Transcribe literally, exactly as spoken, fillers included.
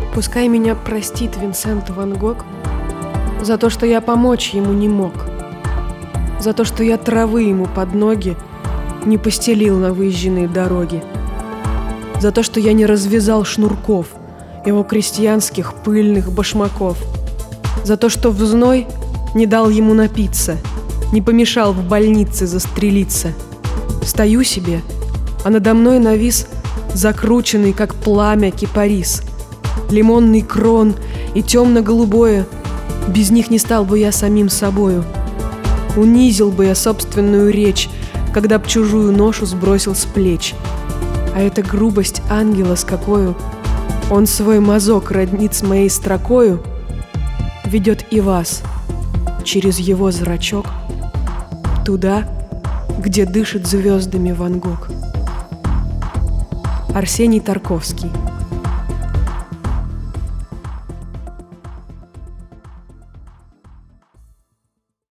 Пускай меня простит Винсент Ван Гог за то, что я помочь ему не мог, за то, что я травы ему под ноги не постелил на выезженные дороги, за то, что я не развязал шнурков его крестьянских пыльных башмаков, за то, что в зной не дал ему напиться, не помешал в больнице застрелиться. Стою себе, а надо мной навис закрученный, как пламя, кипарис, лимонный крон и темно-голубое. Без них не стал бы я самим собою. Унизил бы я собственную речь, когда б чужую ношу сбросил с плеч. А эта грубость ангела, с какою он свой мазок роднит с моей строкою, ведет и вас через его зрачок туда, где дышит звездами Ван Гог. Арсений Тарковский.